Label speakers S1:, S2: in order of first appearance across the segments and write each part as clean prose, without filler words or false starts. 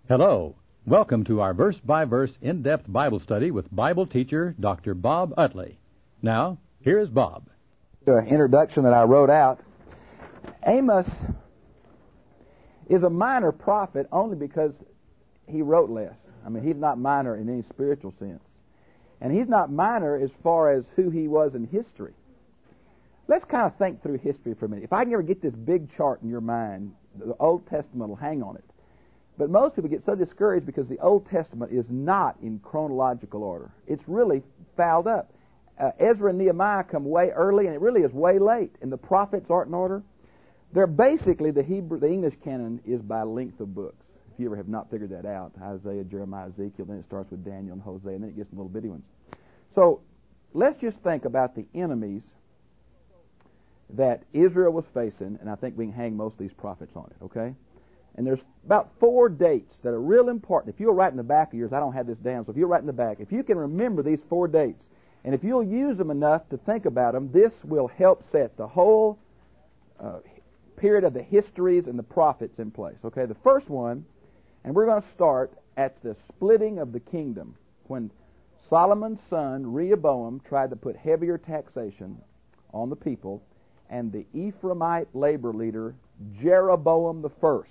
S1: Hello. Welcome to our verse-by-verse in-depth Bible study with Bible teacher Dr. Bob Utley. Now, here is Bob.
S2: The introduction that I wrote out, Amos is a minor prophet only because he wrote less. I mean, he's not minor in any spiritual sense. And he's not minor as far as who he was in history. Let's kind of think through history for a minute. If I can ever get this big chart in your mind, the Old Testament will hang on it. But most people get so discouraged because the Old Testament is not in chronological order. It's really fouled up. Ezra and Nehemiah come way early, and it really is way late. And the prophets aren't in order. They're basically, the English canon is by length of books. If you ever have not figured that out, Isaiah, Jeremiah, Ezekiel, then it starts with Daniel and Hosea, and then it gets some little bitty ones. So let's just think about the enemies that Israel was facing, and I think we can hang most of these prophets on it, okay? And there's about 4 dates that are real important. If you'll write in the back of yours, I don't have this down, so if you'll write in the back, if you can remember these 4 dates, and if you'll use them enough to think about them, this will help set the whole period of the histories and the prophets in place. Okay, the first one, and we're going to start at the splitting of the kingdom, when Solomon's son, Rehoboam, tried to put heavier taxation on the people, and the Ephraimite labor leader, Jeroboam the first,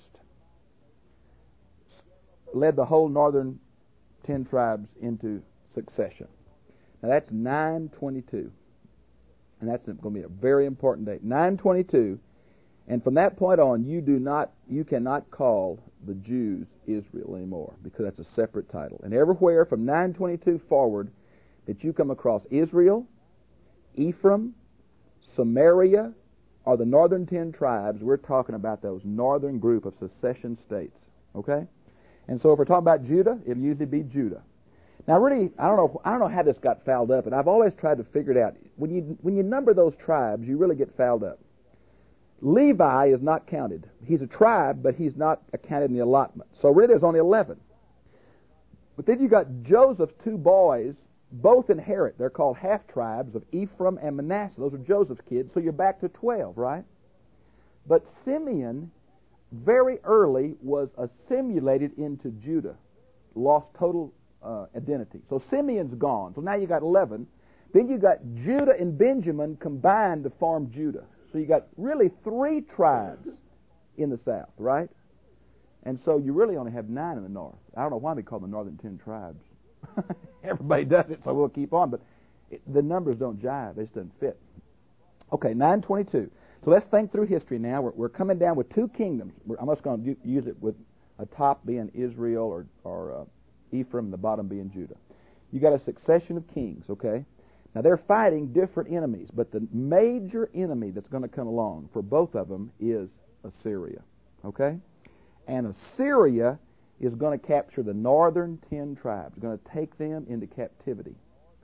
S2: led the whole northern 10 tribes into succession. Now that's 922. And that's going to be a very important date. 922. And from that point on, you cannot call the Jews Israel anymore, because that's a separate title. And everywhere from 922 forward that you come across Israel, Ephraim, Samaria, or the northern 10 tribes, we're talking about those northern group of secession states. Okay? And so if we're talking about Judah, it'll usually be Judah. Now, really, I don't know how this got fouled up, and I've always tried to figure it out. When you number those tribes, you really get fouled up. Levi is not counted. He's a tribe, but he's not counted in the allotment. So really, there's only 11. But then you got Joseph's 2 boys, both inherit. They're called half-tribes of Ephraim and Manasseh. Those are Joseph's kids, so you're back to 12, right? But Simeon, very early, was assimilated into Judah, lost total identity. So Simeon's gone. So now you got 11. Then you got Judah and Benjamin combined to form Judah. So you got really 3 tribes in the south, right? And so you really only have 9 in the north. I don't know why they call them the northern 10 tribes. Everybody does it, so we'll keep on. But the numbers don't jive. It just doesn't fit. Okay, 922. So let's think through history now. We're coming down with 2 kingdoms. I'm just going to use it with a top being Israel or Ephraim, the bottom being Judah. You got a succession of kings, okay? Now they're fighting different enemies, but the major enemy that's going to come along for both of them is Assyria, okay? And Assyria is going to capture the northern 10 tribes, going to take them into captivity.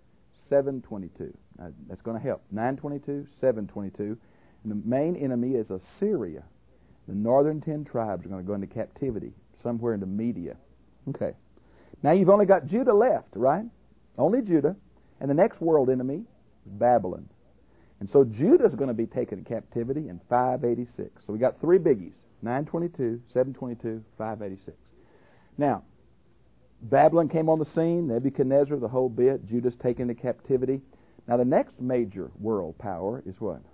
S2: 722. Now, that's going to help. 922, 722. And the main enemy is Assyria. The northern 10 tribes are going to go into captivity, somewhere into Media. Okay. Now you've only got Judah left, right? Only Judah. And the next world enemy is Babylon. And so Judah's going to be taken in captivity in 586. So we got 3 biggies. 922, 722, 586. Now, Babylon came on the scene, Nebuchadnezzar, the whole bit. Judah's taken into captivity. Now the next major world power is what?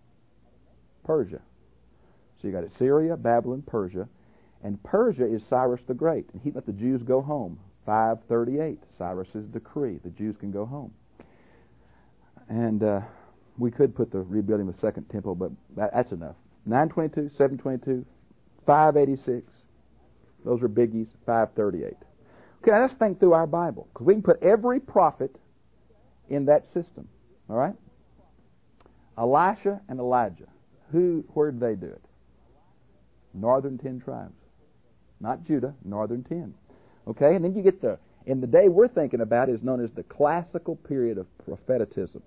S2: Persia. So you got Assyria, Babylon, Persia. And Persia is Cyrus the Great. And he let the Jews go home. 538, Cyrus's decree. The Jews can go home. And we could put the rebuilding of the Second Temple, but that's enough. 922, 722, 586. Those are biggies. 538. Okay, now let's think through our Bible, because we can put every prophet in that system. All right? Elisha and Elijah. Where did they do it? Northern 10 tribes. Not Judah, northern 10. Okay, and then you get in the day we're thinking about is known as the classical period of propheticism,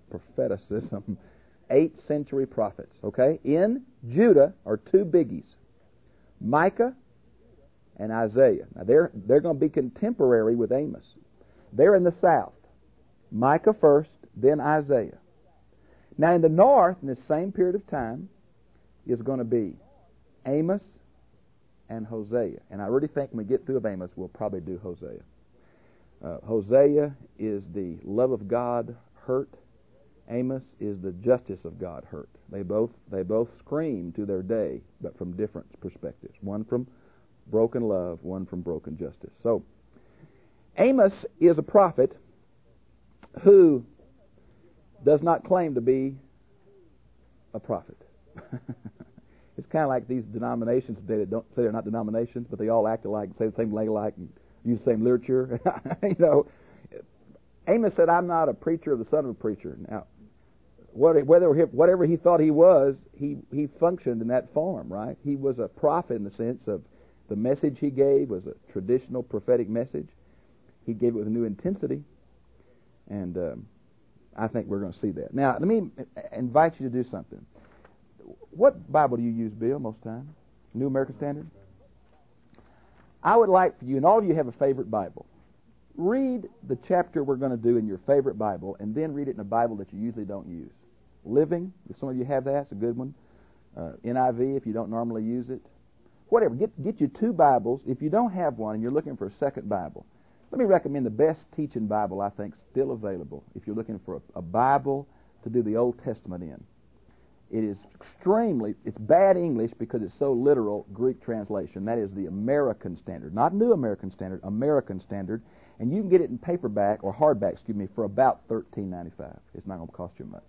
S2: 8th century prophets. Okay, in Judah are 2 biggies, Micah and Isaiah. Now they're going to be contemporary with Amos. They're in the south. Micah first, then Isaiah. Now in the north, in the same period of time, is going to be Amos and Hosea. And I really think when we get through of Amos, we'll probably do Hosea. Hosea is the love of God hurt. Amos is the justice of God hurt. They both scream to their day, but from different perspectives. One from broken love, one from broken justice. So, Amos is a prophet who does not claim to be a prophet. It's kind of like these denominations today that don't say they're not denominations, but they all act alike, say the same thing alike, and use the same literature. Amos said, "I'm not a preacher of the son of a preacher." Now, whatever he thought he was, he functioned in that form, right? He was a prophet in the sense of the message he gave was a traditional prophetic message. He gave it with a new intensity, and I think we're going to see that. Now, let me invite you to do something. What Bible do you use, Bill, most of the time? New American Standard? I would like for you, and all of you have a favorite Bible, read the chapter we're going to do in your favorite Bible, and then read it in a Bible that you usually don't use. Living, if some of you have that, it's a good one. NIV, if you don't normally use it. Whatever, get you two Bibles. If you don't have one and you're looking for a second Bible, let me recommend the best teaching Bible I think still available if you're looking for a Bible to do the Old Testament in. It is it's bad English because it's so literal, Greek translation. That is the American Standard. Not New American Standard, American Standard. And you can get it in paperback, or hardback, for about $13.95. It's not going to cost you much.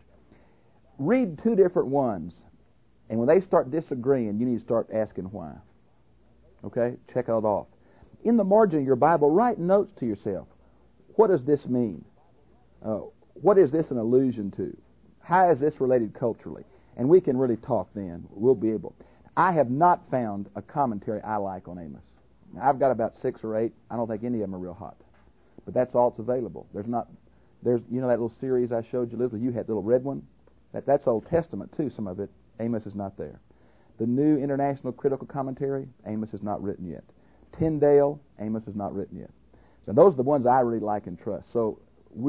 S2: Read two different ones, and when they start disagreeing, you need to start asking why. Okay? Check it off. In the margin of your Bible, write notes to yourself. What does this mean? What is this an allusion to? How is this related culturally? And we can really talk then. We'll be able. I have not found a commentary I like on Amos. Now, I've got about 6 or 8. I don't think any of them are real hot. But that's all that's available. There's that little series I showed you, Elizabeth, you had the little red one? That's Old Testament too, some of it. Amos is not there. The New International Critical Commentary, Amos is not written yet. Tyndale, Amos is not written yet. So those are the ones I really like and trust. So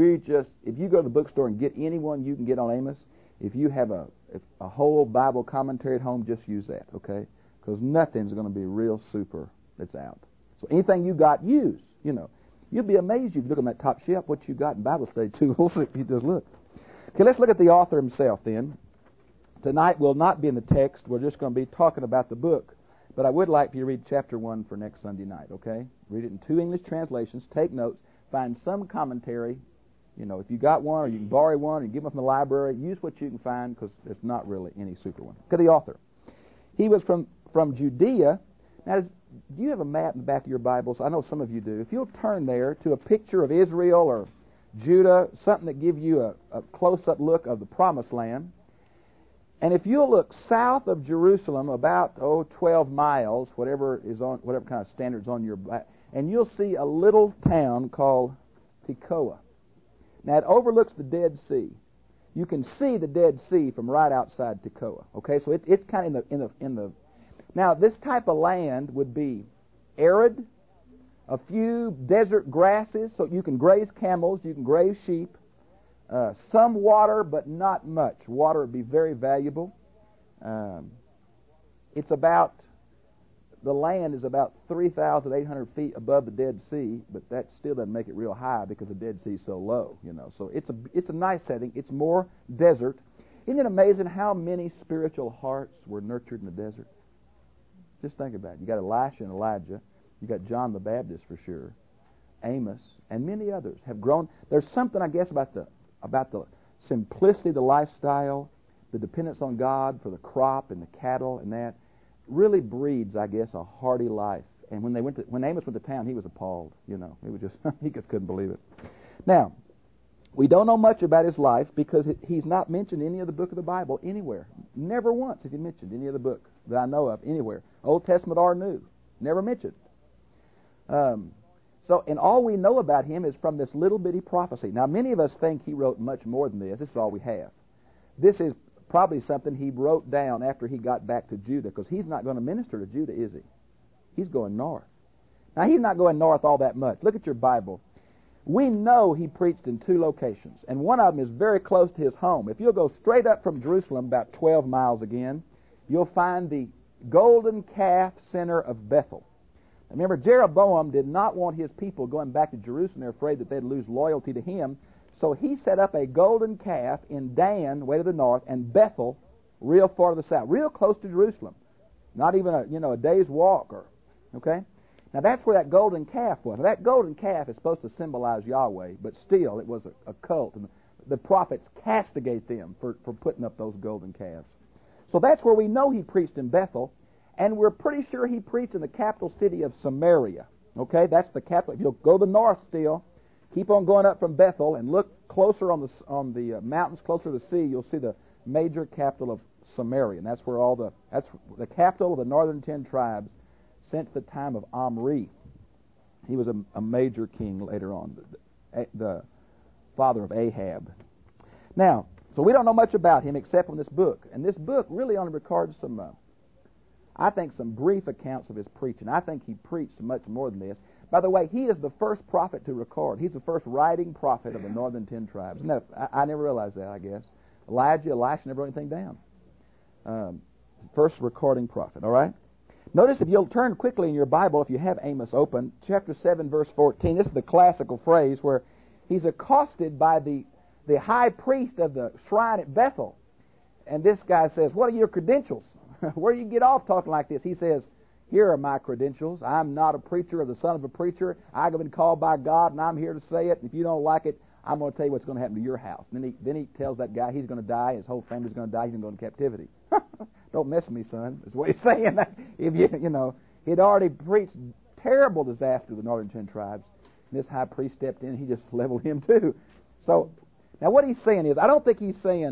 S2: if you go to the bookstore and get any one you can get on Amos, if you have a whole Bible commentary at home, just use that, okay? Because nothing's going to be real super that's out. So anything you got, use, You'll be amazed if you look on that top shelf what you got in Bible study too. If you just look. Okay, let's look at the author himself then. Tonight we'll not be in the text. We're just going to be talking about the book. But I would like for you to read chapter 1 for next Sunday night, okay? Read it in 2 English translations. Take notes. Find some commentary. If you got one, or you can borrow one, or you get one from the library, use what you can find because there's not really any super one. Look at the author. He was from Judea. Now, do you have a map in the back of your Bibles? I know some of you do. If you'll turn there to a picture of Israel or Judah, something that gives you a close-up look of the Promised Land. And if you'll look south of Jerusalem, about 12 miles, whatever kind of standards on your back, and you'll see a little town called Tekoa. Now it overlooks the Dead Sea. You can see the Dead Sea from right outside Tekoa. Okay, so it's kind of in the. Now this type of land would be arid, a few desert grasses, so you can graze camels, you can graze sheep. Some water, but not much. Water would be very valuable. The land is about 3,800 feet above the Dead Sea, but that still doesn't make it real high because the Dead Sea is so low, So it's a nice setting. It's more desert. Isn't it amazing how many spiritual hearts were nurtured in the desert? Just think about it. You got Elisha and Elijah. You got John the Baptist for sure. Amos and many others have grown. There's something, I guess, about the simplicity of the lifestyle, the dependence on God for the crop and the cattle and that really breeds, I guess, a hardy life. And when Amos went to town, he was appalled. He was just he just couldn't believe it. Now, we don't know much about his life because he's not mentioned in any of the book of the Bible anywhere. Never once has he mentioned any of the book that I know of anywhere, Old Testament or New. Never mentioned. And all we know about him is from this little bitty prophecy. Now, many of us think he wrote much more than this. This is all we have. This is probably something he wrote down after he got back to Judah, because he's not going to minister to Judah, is he? He's going north. Now, he's not going north all that much. Look at your Bible. We know he preached in 2 locations, and one of them is very close to his home. If you'll go straight up from Jerusalem, about 12 miles again, you'll find the golden calf center of Bethel. Remember, Jeroboam did not want his people going back to Jerusalem. They're afraid that they'd lose loyalty to him. So he set up a golden calf in Dan, way to the north, and Bethel, real far to the south, real close to Jerusalem. Not even a day's walk. Okay? Now that's where that golden calf was. Now, that golden calf is supposed to symbolize Yahweh, but still it was a cult. And the prophets castigate them for putting up those golden calves. So that's where we know he preached in Bethel. And we're pretty sure he preached in the capital city of Samaria. Okay, that's the capital. If you'll go to the north still, keep on going up from Bethel and look closer on the mountains closer to the sea, you'll see the major capital of Samaria. And that's the capital of the northern 10 tribes since the time of Omri. He was a major king later on, the father of Ahab. Now, so we don't know much about him except from this book. And this book really only records some brief accounts of his preaching. I think he preached much more than this. By the way, he is the first prophet to record. He's the first writing prophet of the northern 10 tribes. No, I never realized that, I guess. Elijah, Elisha never wrote anything down. First recording prophet, all right? Notice if you'll turn quickly in your Bible, if you have Amos open, chapter 7, verse 14. This is the classical phrase where he's accosted by the high priest of the shrine at Bethel. And this guy says, "What are your credentials? Where do you get off talking like this?" He says, "Here are my credentials. I'm not a preacher or the son of a preacher. I've been called by God, and I'm here to say it. And if you don't like it, I'm going to tell you what's going to happen to your house." And then he tells that guy he's going to die, his whole family's going to die, he's going to go into captivity. Don't mess with me, son. That's what he's saying. If he'd already preached terrible disaster to the northern 10 tribes. And this high priest stepped in, and he just leveled him too. So now what he's saying is, I don't think he's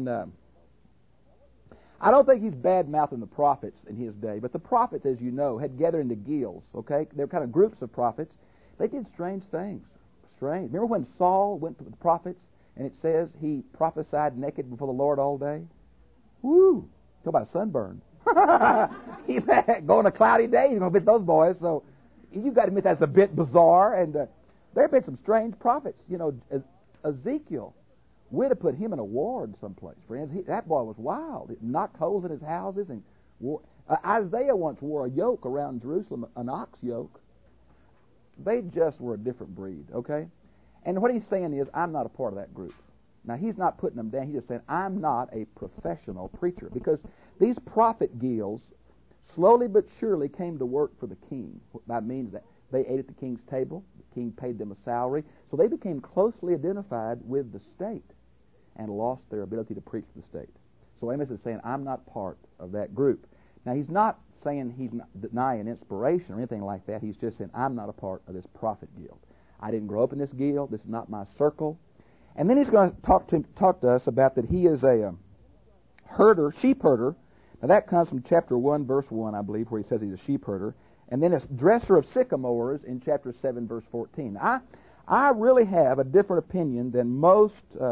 S2: bad-mouthing the prophets in his day, but the prophets, as you know, had gathered into guilds, okay? They were kind of groups of prophets. They did strange things. Strange. Remember when Saul went to the prophets, and it says he prophesied naked before the Lord all day? Woo! Talk about sunburn. He's going a cloudy day, he's going to beat those boys, so you got to admit that's a bit bizarre, and there have been some strange prophets. Ezekiel, we'd have put him in a ward someplace, friends. That boy was wild. He knocked holes in his houses. And Isaiah once wore a yoke around Jerusalem, an ox yoke. They just were a different breed, okay? And what he's saying is, I'm not a part of that group. Now, he's not putting them down. He's just saying, I'm not a professional preacher. Because these prophet guilds slowly but surely came to work for the king. That means that they ate at the king's table. The king paid them a salary. So they became closely identified with the state and lost their ability to preach to the state. So Amos is saying, I'm not part of that group. Now, he's not saying he's not denying inspiration or anything like that. He's just saying, I'm not a part of this prophet guild. I didn't grow up in this guild. This is not my circle. And then he's going to talk to us about that he is a herder, sheep herder. Now, that comes from chapter 1, verse 1, I believe, where he says he's a sheep herder. And then a dresser of sycamores in chapter 7, verse 14. I really have a different opinion than most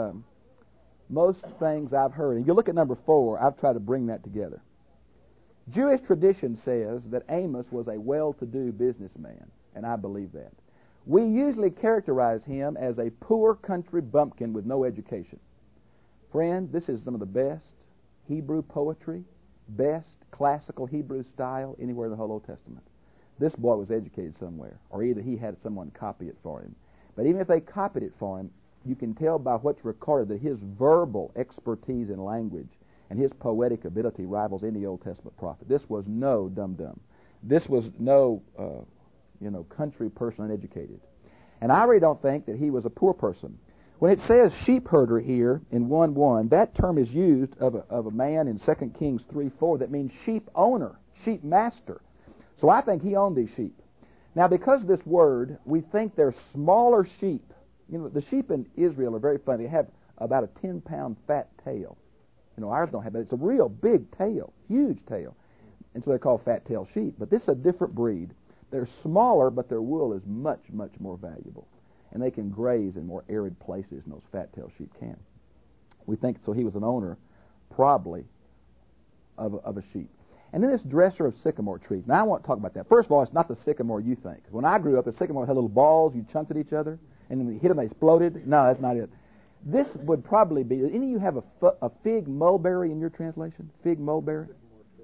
S2: things I've heard. And you look at number 4, I've tried to bring that together. Jewish tradition says that Amos was a well-to-do businessman, and I believe that. We usually characterize him as a poor country bumpkin with no education. Friend, this is some of the best Hebrew poetry, best classical Hebrew style anywhere in the whole Old Testament. This boy was educated somewhere, or either he had someone copy it for him. But even if they copied it for him, you can tell by what's recorded that his verbal expertise in language and his poetic ability rivals any Old Testament prophet. This was no dum-dum. This was no, country person uneducated. And I really don't think that he was a poor person. When it says sheep herder here in 1:1, that term is used of a man in 2 Kings 3:4 that means sheep owner, sheep master. So I think he owned these sheep. Now, because of this word, we think they're smaller sheep. The sheep in Israel are very funny. They have about a 10-pound fat tail. Ours don't have that. It's a real big tail, huge tail. And so they're called fat-tailed sheep. But this is a different breed. They're smaller, but their wool is much, much more valuable. And they can graze in more arid places than those fat-tailed sheep can. We think so he was an owner, probably, of a sheep. And then this dresser of sycamore trees. Now, I want to talk about that. First of all, it's not the sycamore you think. When I grew up, the sycamore had little balls. You chunked at each other, and when you hit them, they exploded. No, that's not it. This would probably be... Any of you have a fig mulberry in your translation? Fig mulberry?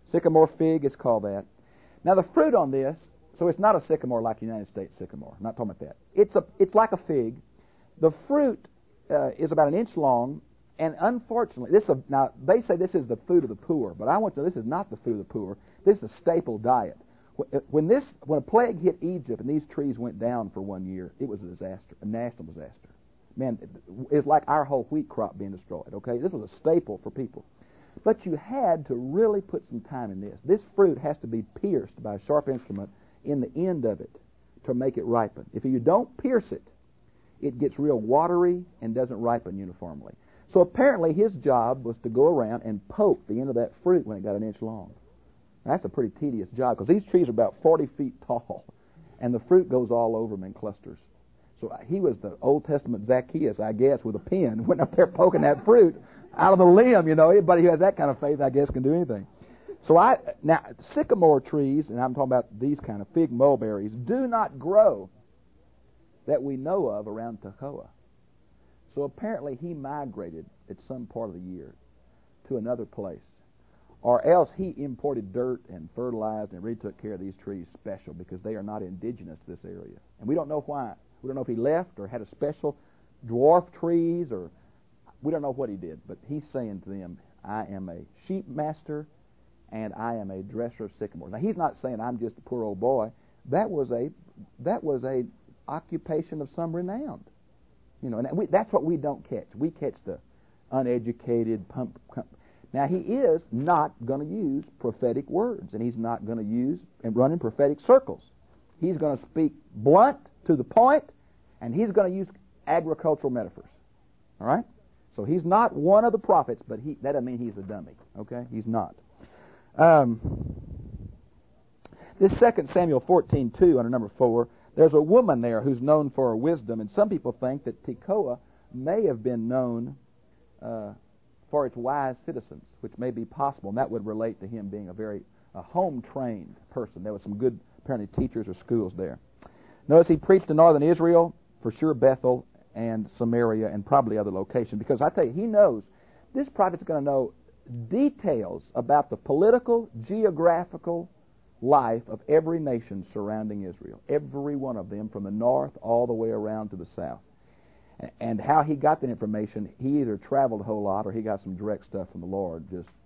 S2: Sycamore fig is called that. Now the fruit on this, so it's not a sycamore like the United States sycamore. I'm not talking about that. It's like a fig. The fruit is about an inch long, and unfortunately, now they say this is the food of the poor, but I want to. This is not the food of the poor. This is a staple diet. When a plague hit Egypt and these trees went down for 1 year, it was a disaster, a national disaster. Man, it's like our whole wheat crop being destroyed. Okay, this was a staple for people. But you had to really put some time in this. This fruit has to be pierced by a sharp instrument in the end of it to make it ripen. If you don't pierce it, it gets real watery and doesn't ripen uniformly. So apparently his job was to go around and poke the end of that fruit when it got an inch long. That's a pretty tedious job because these trees are about 40 feet tall, and the fruit goes all over them in clusters. So he was the Old Testament Zacchaeus, I guess, with a pen, went up there poking that fruit out of the limb. Anybody who has that kind of faith, I guess, can do anything. So now sycamore trees, and I'm talking about these kind of fig mulberries, do not grow that we know of around Tekoa. So apparently he migrated at some part of the year to another place, or else he imported dirt and fertilized and really took care of these trees special because they are not indigenous to this area. And we don't know why. We don't know if he left or had a special dwarf trees, or we don't know what he did. But he's saying to them, I am a sheep master and I am a dresser of sycamores. Now he's not saying I'm just a poor old boy. That was a occupation of some renown. And that's what we don't catch. We catch the uneducated pump. Now, he is not going to use prophetic words, and he's not going to use and run in prophetic circles. He's going to speak blunt, to the point, and he's going to use agricultural metaphors. All right? So he's not one of the prophets, but that doesn't mean he's a dummy. Okay? He's not. This 2 Samuel 14:2 under number 4, there's a woman there who's known for her wisdom, and some people think that Tekoa may have been known for its wise citizens, which may be possible, and that would relate to him being a home-trained person. There was some good, apparently, teachers or schools there. Notice he preached in northern Israel, for sure Bethel and Samaria, and probably other locations, because I tell you, he knows, this prophet's going to know details about the political, geographical life of every nation surrounding Israel, every one of them from the north all the way around to the south. And how he got that information, he either traveled a whole lot or he got some direct stuff from the Lord,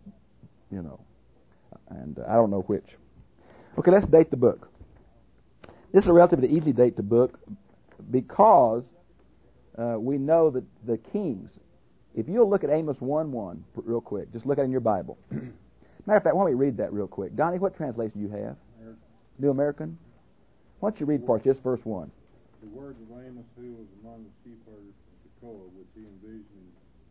S2: and I don't know which. Okay, let's date the book. This is a relatively easy date to book because we know that the kings, if you'll look at Amos 1:1 real quick, just look at it in your Bible. Matter of fact, why don't we read that real quick? Donnie, what translation do you have? New American? Why don't you read for us just verse 1?
S3: The words of Amos, who was among the chief herders of Tekoa, which he envisioned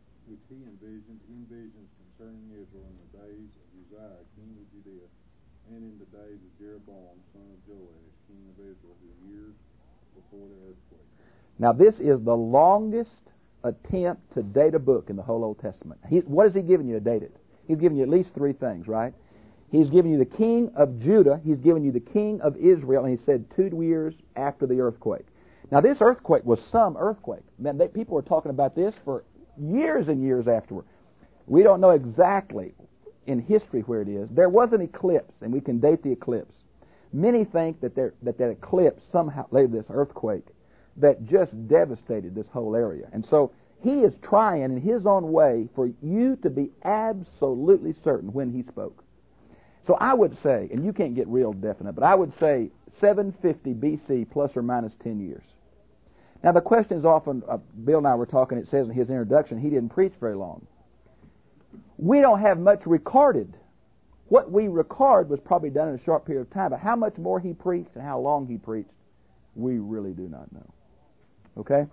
S3: concerning Israel in the days of Uzziah, king of Judea, and in the days of Jeroboam, son of Joash, king of Israel, the years before the earthquake.
S2: Now this is the longest attempt to date a book in the whole Old Testament. What has he given you to date it? He's given you at least 3 things, right? He's given you the king of Judah, he's given you the king of Israel, and he said 2 years after the earthquake. Now this earthquake was some earthquake. Man, people were talking about this for years and years afterward. We don't know exactly in history where it is. There was an eclipse, and we can date the eclipse. Many think that that eclipse somehow laid this earthquake that just devastated this whole area. And so he is trying in his own way for you to be absolutely certain when he spoke. So I would say, and you can't get real definite, but I would say 750 BC plus or minus 10 years. Now the question is often, Bill and I were talking, it says in his introduction, he didn't preach very long. We don't have much recorded. What we record was probably done in a short period of time, but how much more he preached and how long he preached, we really do not know. Okay?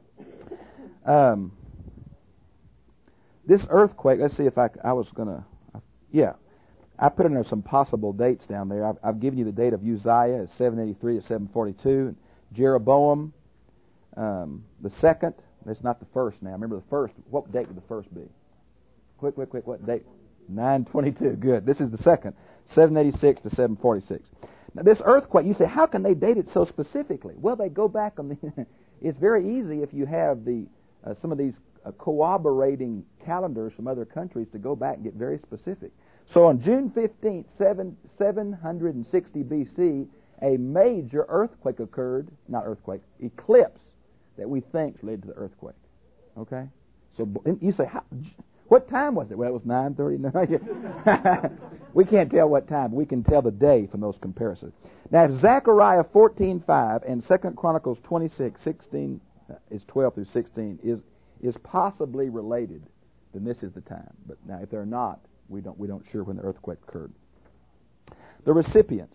S2: This earthquake, let's see if I was going to, I put in there some possible dates down there. I've given you the date of Uzziah as 783 to 742. Jeroboam, the second. That's not the first now. Remember the first. What date would the first be? Quick. What date? 922. Good. This is the second. 786 to 746. Now this earthquake, you say, how can they date it so specifically? Well, they go back on the... It's very easy if you have some of these corroborating calendars from other countries to go back and get very specific. So on June 15th, 760 BC, a major earthquake occurred, eclipse that we think led to the earthquake. Okay? So you say, what time was it? Well, it was 9:30. We can't tell what time, but we can tell the day from those comparisons. Now, if Zechariah 14:5 and 2 Chronicles 26:16 is 12 through 16 is possibly related, then this is the time. But now, if they're not, we don't sure when the earthquake occurred. The recipients.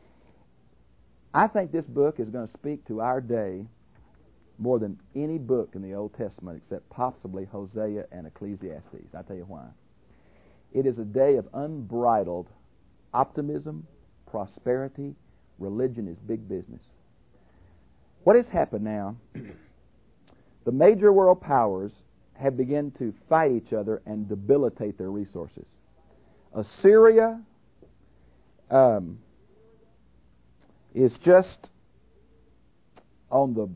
S2: I think this book is going to speak to our day more than any book in the Old Testament except possibly Hosea and Ecclesiastes. I'll tell you why. It is a day of unbridled optimism, prosperity. Religion is big business. What has happened now, the major world powers have begun to fight each other and debilitate their resources. Assyria is just on the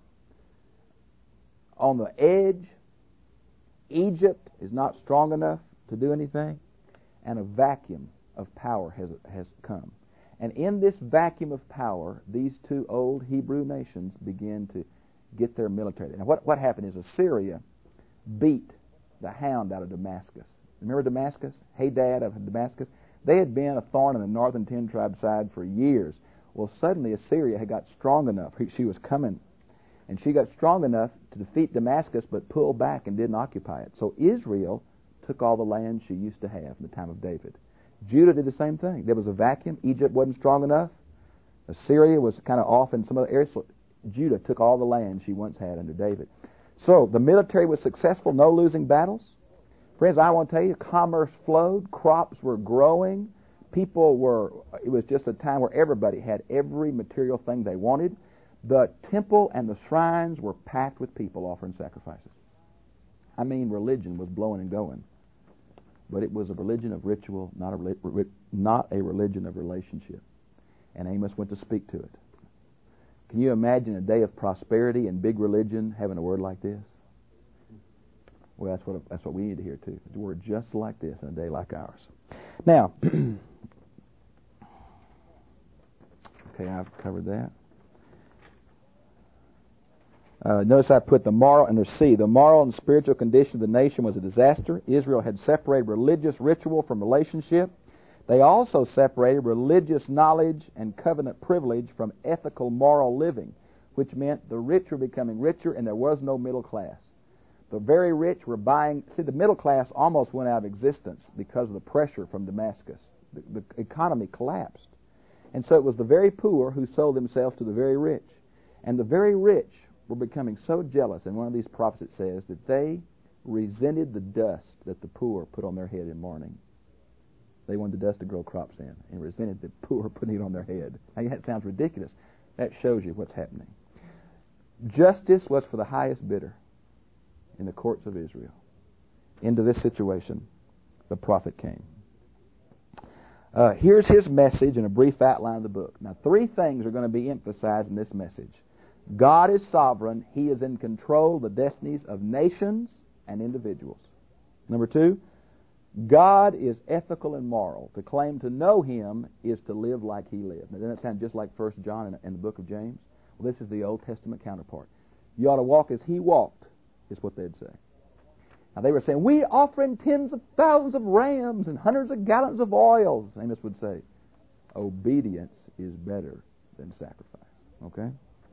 S2: edge. Egypt is not strong enough to do anything, and a vacuum of power has come. And in this vacuum of power, these two old Hebrew nations begin to get their military. Now, what happened is Assyria beat the hound out of Damascus. Remember Damascus? Hadad of Damascus? They had been a thorn in the northern 10 tribe side for years. Well, suddenly Assyria had got strong enough. She was coming. And she got strong enough to defeat Damascus, but pulled back and didn't occupy it. So Israel took all the land she used to have in the time of David. Judah did the same thing. There was a vacuum. Egypt wasn't strong enough. Assyria was kind of off in some other areas. So Judah took all the land she once had under David. So the military was successful, no losing battles. Friends, I want to tell you, commerce flowed, crops were growing, it was just a time where everybody had every material thing they wanted. The temple and the shrines were packed with people offering sacrifices. I mean, religion was blowing and going. But it was a religion of ritual, not a religion of relationship. And Amos went to speak to it. Can you imagine a day of prosperity and big religion having a word like this? Well, that's what we need to hear too. A word just like this in a day like ours. Now, okay, I've covered that. Notice I put the moral under C. The moral and spiritual condition of the nation was a disaster. Israel had separated religious ritual from relationship. They also separated religious knowledge and covenant privilege from ethical moral living, which meant the rich were becoming richer and there was no middle class. The very rich were buying... See, the middle class almost went out of existence because of the pressure from Damascus. The economy collapsed. And so it was the very poor who sold themselves to the very rich. And the very rich were becoming so jealous, and one of these prophets says that they resented the dust that the poor put on their head in mourning. They wanted the dust to grow crops in, and resented the poor putting it on their head. Now, that sounds ridiculous. That shows you what's happening. Justice was for the highest bidder in the courts of Israel. Into this situation, the prophet came. Here's his message in a brief outline of the book. Now, 3 things are going to be emphasized in this message. God is sovereign. He is in control of the destinies of nations and individuals. Number 2, God is ethical and moral. To claim to know Him is to live like He lived. Now, doesn't that sound just like 1 John in the book of James? Well, this is the Old Testament counterpart. You ought to walk as He walked, is what they'd say. Now, they were saying, we offering tens of thousands of rams and hundreds of gallons of oil. Amos would say, obedience is better than sacrifice. Okay?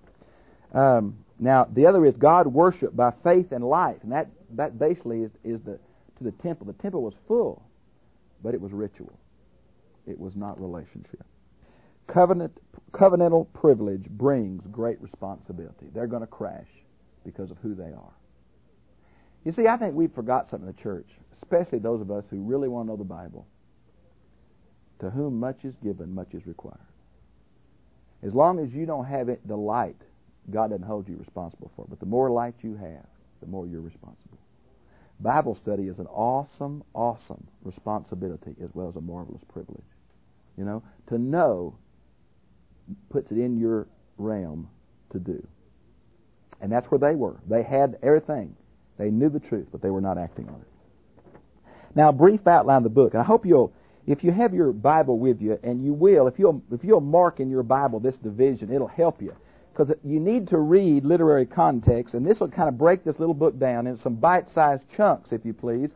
S2: Now, the other is God worship by faith and life. And that basically is to the temple. The temple was full, but it was ritual. It was not relationship. Covenantal privilege brings great responsibility. They're going to crash because of who they are. You see, I think we forgot something in the church, especially those of us who really want to know the Bible. To whom much is given, much is required. As long as you don't have the light, God doesn't hold you responsible for it. But the more light you have, the more you're responsible. Bible study is an awesome, awesome responsibility as well as a marvelous privilege. You know, to know puts it in your realm to do. And that's where they were. They had everything. They knew the truth, but they were not acting on it. Now, a brief outline of the book. And I hope you'll If you have your Bible with you, and you will, if you'll mark in your Bible this division, it'll help you. Because you need to read literary context, and this will kind of break this little book down into some bite-sized chunks, if you please.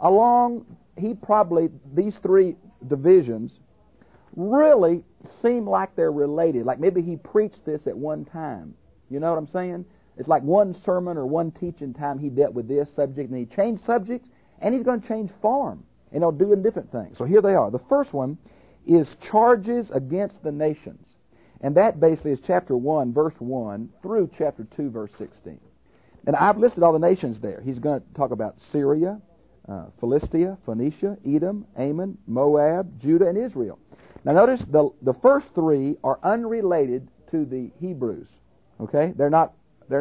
S2: These three divisions really seem like they're related. Like maybe he preached this at one time. You know what I'm saying? It's like one sermon or one teaching time he dealt with this subject, and he changed subjects, and he's going to change form, and he'll do different things. So here they are. The first one is charges against the nations. And that basically is chapter 1, verse 1, through chapter 2, verse 16. And I've listed all the nations there. He's going to talk about Syria, Philistia, Phoenicia, Edom, Ammon, Moab, Judah, and Israel. Now notice the first three are unrelated to the Hebrews. Okay? They're not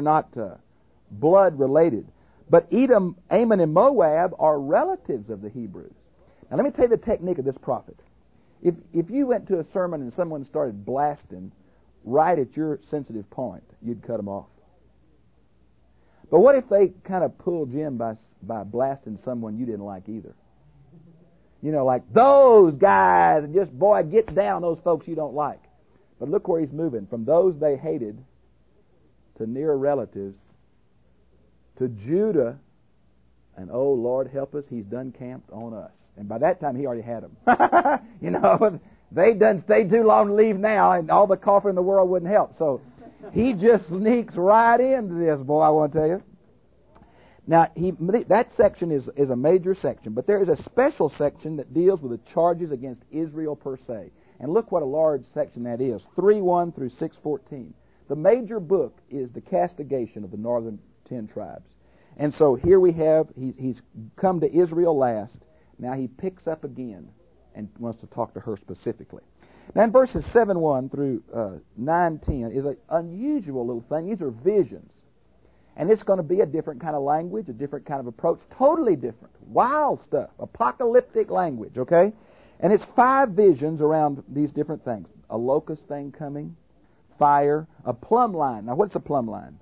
S2: blood related. But Edom, Ammon, and Moab are relatives of the Hebrews. Now let me tell you the technique of this prophet. If you went to a sermon and someone started blasting right at your sensitive point, you'd cut them off. But what if they kind of pulled Jim by blasting someone you didn't like either? You know, like those guys, and just, boy, get down on those folks you don't like. But look where he's moving. From those they hated to near relatives to Judah, and oh, Lord help us, he's done camped on us. And by that time, he already had them. You know, they done stayed too long to leave now, and all the coffee in the world wouldn't help. So he just sneaks right into this, boy, I want to tell you. Now, that section is a major section, but there is a special section that deals with the charges against Israel per se. And look what a large section that is, 3:1 through 6:14. The major book is the castigation of the northern 10 tribes. And so here we have, he's come to Israel last. Now he picks up again and wants to talk to her specifically. Now in verses 7:1 through 9:10 is an unusual little thing. These are visions. And it's going to be a different kind of language, a different kind of approach, totally different. Wild stuff, apocalyptic language, okay? And it's 5 visions around these different things. A locust thing coming, fire, a plumb line. Now what's a plumb line?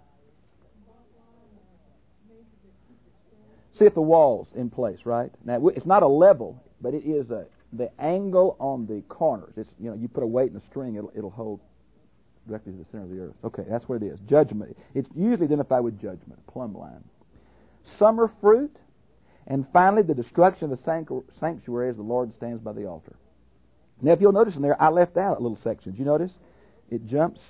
S2: See if the wall's in place, right? Now it's not a level, but it is the angle on the corners. It's, you know, you put a weight in a string, it'll hold directly to the center of the earth. Okay, that's what it is. Judgment. It's usually identified with judgment, plumb line. Summer fruit, and finally the destruction of the sanctuary as the Lord stands by the altar. Now if you'll notice in there, I left out a little section. Did you notice? It jumps.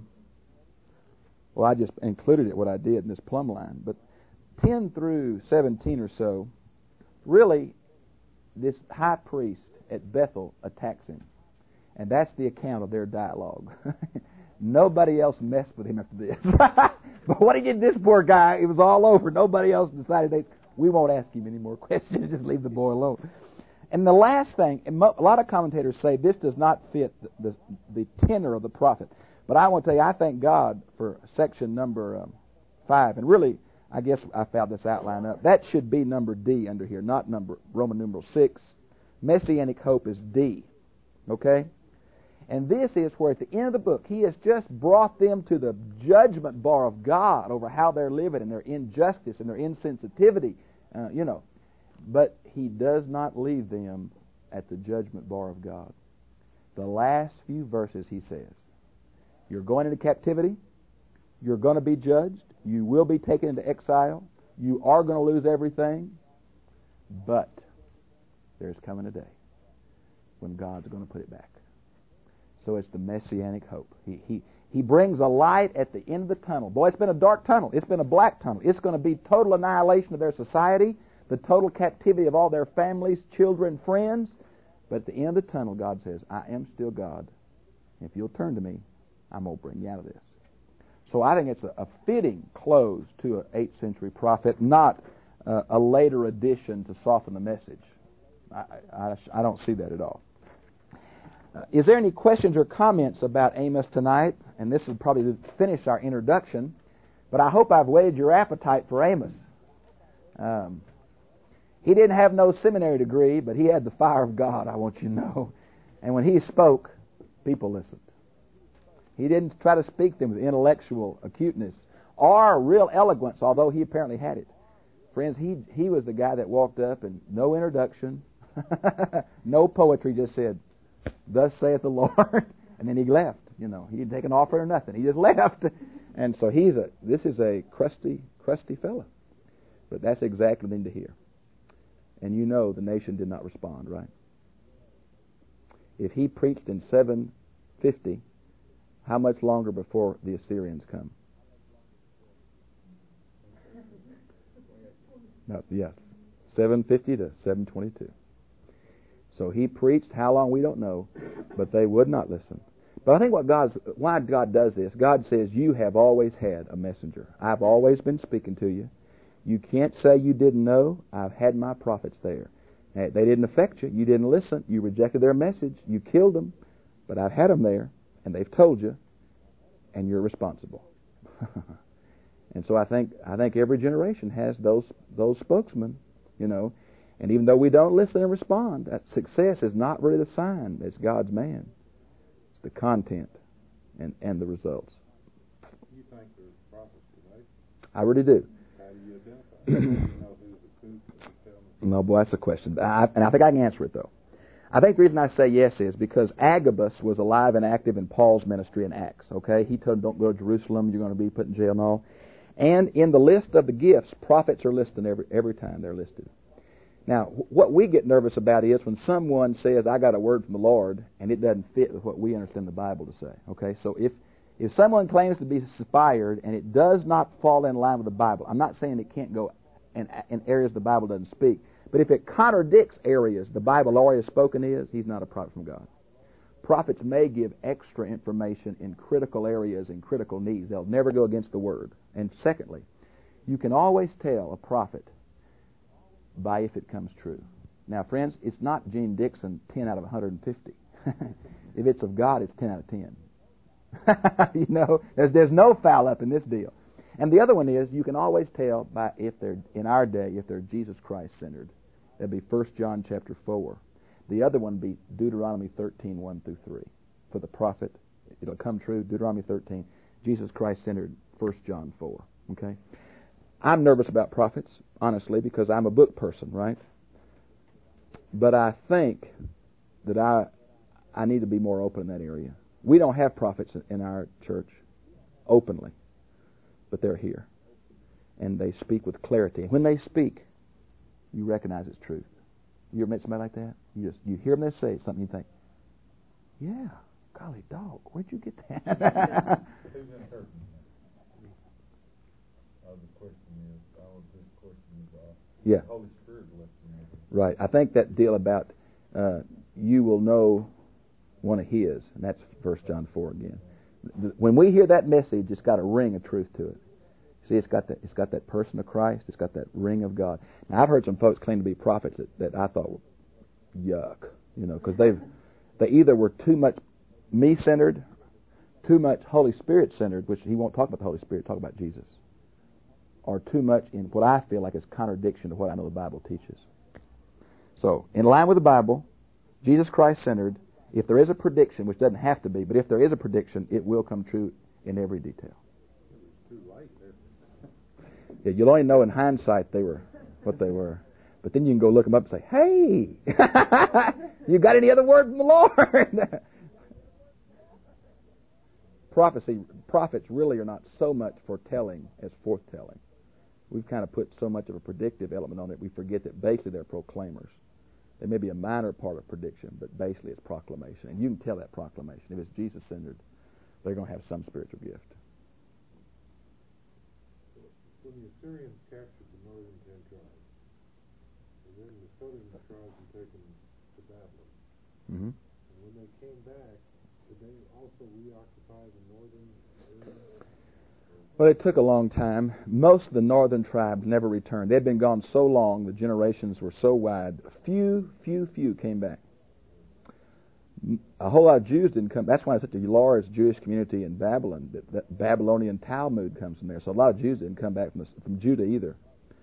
S2: Well, I just included it, what I did in this plumb line. But 10 through 17 or so, really, this high priest at Bethel attacks him. And that's the account of their dialogue. Nobody else messed with him after this. But what he did this poor guy, it was all over. Nobody else decided we won't ask him any more questions. Just leave the boy alone. And the last thing, and a lot of commentators say this does not fit the tenor of the prophet. But I want to tell you, I thank God for section number 5. And really, I guess I found this outline up. That should be number D under here, not number Roman numeral 6. Messianic hope is D. Okay? And this is where at the end of the book, he has just brought them to the judgment bar of God over how they're living and their injustice and their insensitivity, you know. But he does not leave them at the judgment bar of God. The last few verses he says, you're going into captivity, you're going to be judged, you will be taken into exile, you are going to lose everything, but there's coming a day when God's going to put it back. So it's the messianic hope. He brings a light at the end of the tunnel. Boy, it's been a dark tunnel. It's been a black tunnel. It's going to be total annihilation of their society, the total captivity of all their families, children, friends. But at the end of the tunnel, God says, I am still God. If you'll turn to me, I'm going to bring you out of this. So I think it's a fitting close to an 8th century prophet, not a later addition to soften the message. I don't see that at all. Is there any questions or comments about Amos tonight? And this is probably to finish our introduction, but I hope I've whetted your appetite for Amos. He didn't have no seminary degree, but he had the fire of God, I want you to know. And when he spoke, people listened. He didn't try to speak to them with intellectual acuteness or real eloquence, although he apparently had it. Friends, he was the guy that walked up and no introduction, No poetry, just said, "Thus saith the Lord," and then he left. You know, he didn't take an offer or nothing. He just left. And so this is a crusty fella. But that's exactly the thing to hear. And you know the nation did not respond, right? If he preached in 750, how much longer before the Assyrians come? No, yes, 750 to 722. So he preached how long, we don't know, but they would not listen. But I think why God does this, God says, you have always had a messenger. I've always been speaking to you. You can't say you didn't know. I've had my prophets there. They didn't affect you. You didn't listen. You rejected their message. You killed them. But I've had them there, and they've told you, and you're responsible. And so I think every generation has those spokesmen, you know. And even though we don't listen and respond, that success is not really the sign. It's God's man. It's the content and the results.
S3: You think there's prophecy, right?
S2: I really do.
S3: How do you identify? Do you know who's the kook?
S2: No, boy, that's a question. And I think I can answer it, though. I think the reason I say yes is because Agabus was alive and active in Paul's ministry in Acts, okay? He told him, don't go to Jerusalem, you're going to be put in jail and all. And in the list of the gifts, prophets are listed every time they're listed. Now, what we get nervous about is when someone says, I got a word from the Lord, and it doesn't fit with what we understand the Bible to say, okay? So if someone claims to be inspired and it does not fall in line with the Bible, I'm not saying it can't go in areas the Bible doesn't speak, but if it contradicts areas the Bible already has spoken he's not a prophet from God. Prophets may give extra information in critical areas and critical needs. They'll never go against the Word. And secondly, you can always tell a prophet by if it comes true. Now, friends, it's not Gene Dixon 10 out of 150. If it's of God, it's 10 out of 10. You know, there's no foul up in this deal. And the other one is you can always tell by if they're in our day if they're Jesus Christ centered. That'd be 1 John chapter 4. The other one would be Deuteronomy 13, 1 through 3. For the prophet, it'll come true. Deuteronomy 13, Jesus Christ centered. 1 John 4. Okay. I'm nervous about prophets, honestly, because I'm a book person, right? But I think that I need to be more open in that area. We don't have prophets in our church openly, but they're here. And they speak with clarity. When they speak, you recognize it's truth. You ever met somebody like that? You hear them say something, you think, yeah, golly dog, where'd you get that? Yeah.
S3: Holy Spirit lets you know.
S2: Right. I think that deal about you will know one of His, and that's 1 John 4 again. When we hear that message, it's got a ring of truth to it. See, it's got that person of Christ. It's got that ring of God. Now, I've heard some folks claim to be prophets that I thought were yuck, you know, because they either were too much me-centered, too much Holy Spirit-centered, which he won't talk about the Holy Spirit, talk about Jesus, or too much in what I feel like is contradiction to what I know the Bible teaches. So, in line with the Bible, Jesus Christ-centered, if there is a prediction, which doesn't have to be, but if there is a prediction, it will come true in every detail.
S3: It was too late.
S2: Yeah, you'll only know in hindsight they were what they were. But then you can go look them up and say, hey, you got any other word from the Lord? Prophets really are not so much foretelling as forthtelling. We've kind of put so much of a predictive element on it, we forget that basically they're proclaimers. There may be a minor part of prediction, but basically it's proclamation. And you can tell that proclamation. If it's Jesus-centered, they're going to have some spiritual gift.
S3: When the Assyrians captured the northern 10 tribes, and then the southern tribes were taken to Babylon,
S2: Mm-hmm.
S3: and when they came back, did they also reoccupy the northern area?
S2: Well, it took a long time. Most of the northern tribes never returned. They'd been gone so long, the generations were so wide. Few came back. A whole lot of Jews didn't come. That's why it's such a large Jewish community in Babylon. That Babylonian Talmud comes from there. So a lot of Jews didn't come back from Judah either.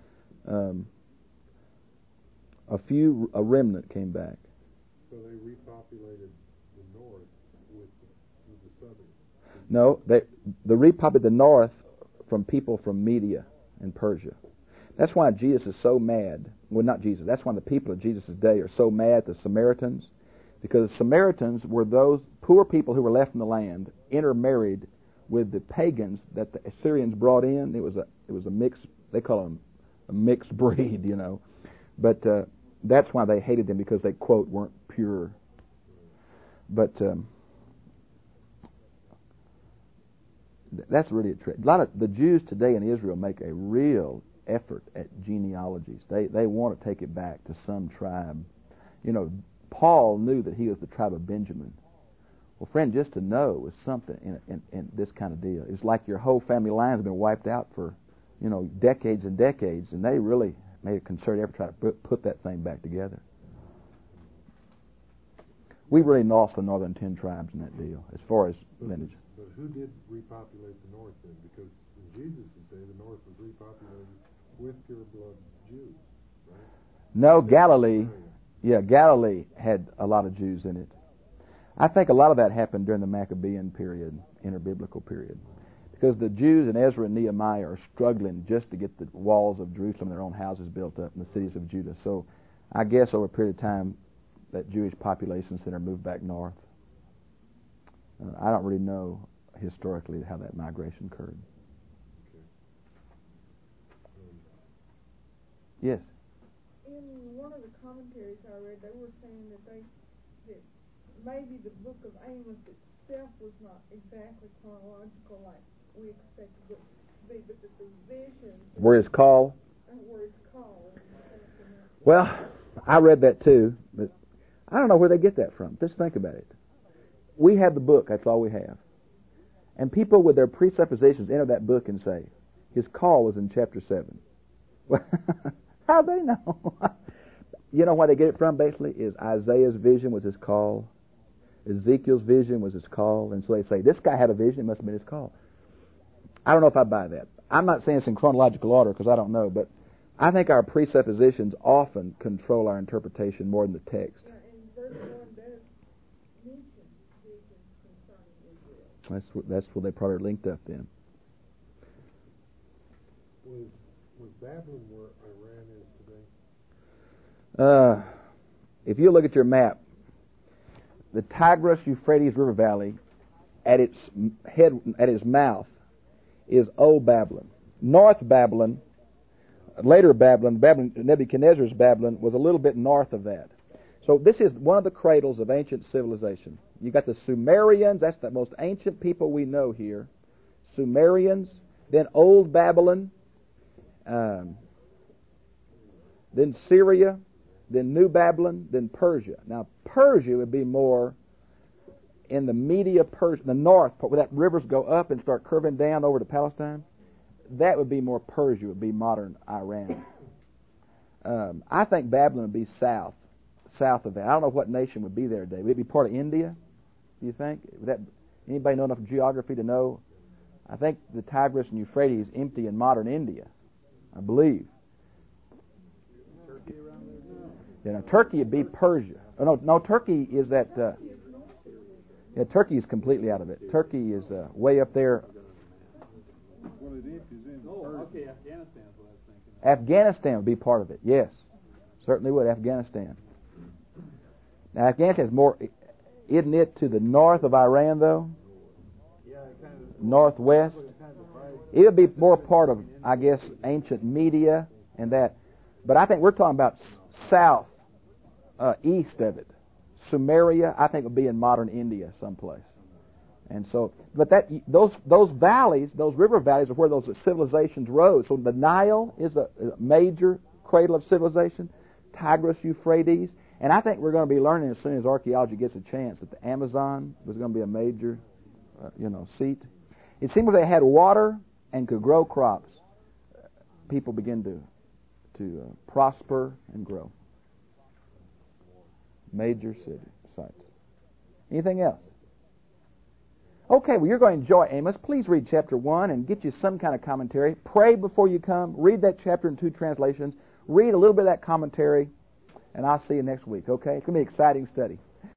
S2: A remnant came back.
S3: So they repopulated the north with the southern.
S2: No, they repopulated the north from people from Media and Persia. That's why Jesus is so mad. Well, not Jesus. That's why the people of Jesus' day are so mad at the Samaritans, because the Samaritans were those poor people who were left in the land, intermarried with the pagans that the Assyrians brought in. It was a mixed. They call them a mixed breed, you know. But that's why they hated them, because they, quote, weren't pure. But that's really a lot of the Jews today in Israel make a real effort at genealogies. They want to take it back to some tribe. You know, Paul knew that he was the tribe of Benjamin. Well, friend, just to know is something in this kind of deal. It's like your whole family line has been wiped out for, you know, decades and decades, and they really made a concerted effort to try to put that thing back together. We really lost the northern 10 tribes in that deal, as far as lineage.
S3: But who did repopulate the north then? Because in Jesus' day, the north was repopulated with pure-blood Jews, right?
S2: No, Galilee. Yeah, Galilee had a lot of Jews in it. I think a lot of that happened during the Maccabean period, interbiblical period, because the Jews in Ezra and Nehemiah are struggling just to get the walls of Jerusalem and their own houses built up in the cities of Judah. So I guess over a period of time, that Jewish population center moved back north. I don't really know historically how that migration occurred. Yes?
S4: In one of the commentaries I read, they were saying that maybe the book of Amos itself was not exactly chronological like we expect the book to be, but that the visions
S2: were his call. Well, I read that too, but I don't know where they get that from. Just think about it. We have the book, that's all we have. And people with their presuppositions enter that book and say, his call was in chapter 7. Well, how do they know? You know where they get it from, basically, is Isaiah's vision was his call. Ezekiel's vision was his call. And so they say, this guy had a vision, it must have been his call. I don't know if I buy that. I'm not saying it's in chronological order, because I don't know, but I think our presuppositions often control our interpretation more than the text.
S4: Yeah, and verse 1 does mention visions concerning Israel.
S2: That's where they probably linked up then.
S3: Was Babylon where Iran is today?
S2: If you look at your map, the Tigris-Euphrates River Valley, at its head, at its mouth, is Old Babylon. North Babylon, later Babylon, Nebuchadnezzar's Babylon, was a little bit north of that. So this is one of the cradles of ancient civilization. You got the Sumerians, that's the most ancient people we know here. Sumerians, then Old Babylon, then Syria, then New Babylon, then Persia. Now Persia would be more in the Media Persia, the north, where that rivers go up and start curving down over to Palestine. That would be more Persia, would be modern Iran. I think Babylon would be south of that. I don't know what nation would be there today. Would it be part of India, do you think? Anybody know enough geography to know? I think the Tigris and Euphrates empty in modern India, I believe. Turkey would be Persia. Oh, no, Turkey is that... Turkey is completely out of it. Turkey is way up there.
S3: Well, it is in
S5: okay, Afghanistan is what I was thinking.
S2: Afghanistan would be part of it, yes. Certainly would, Afghanistan. Now, Afghanistan is more... Isn't it to the north of Iran, though?
S5: Yeah, kind of.
S2: Northwest? It would be more part of, I guess, ancient Media and that. But I think we're talking about south, east of it. Sumeria, I think, would be in modern India someplace. And so, but those valleys, those river valleys, are where those civilizations rose. So the Nile is a major cradle of civilization. Tigris, Euphrates, and I think we're going to be learning as soon as archaeology gets a chance that the Amazon was going to be a major, seat. It seemed they had water and could grow crops. People begin to prosper and grow. Major city sites. Anything else? Okay, well, you're going to enjoy Amos. Please read chapter 1 and get you some kind of commentary. Pray before you come. Read that chapter in 2 translations. Read a little bit of that commentary, and I'll see you next week, okay? It's going to be an exciting study.